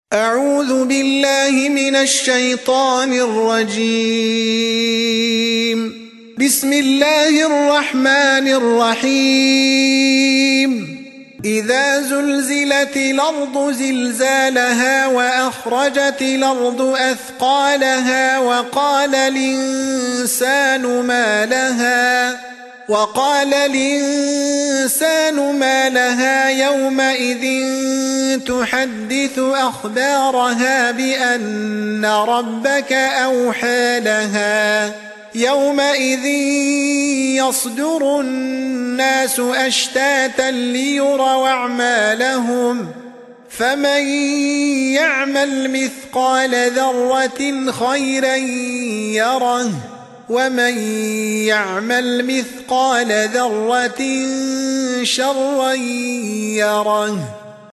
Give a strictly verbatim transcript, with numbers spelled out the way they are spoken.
أعوذ بالله من الشيطان الرجيم. بسم الله الرحمن الرحيم. إذا زلزلت الأرض زلزالها وأخرجت الأرض أثقالها وقال الإنسان ما لها وقال الإنسان ما لها يومئذ تحدث أخبارها بأن ربك أوحى لها يومئذ يصدر الناس أشتاتا ليروا أعمالهم فمن يعمل مثقال ذرة خيرا يره ومن يعمل مثقال ذرة شرا يره.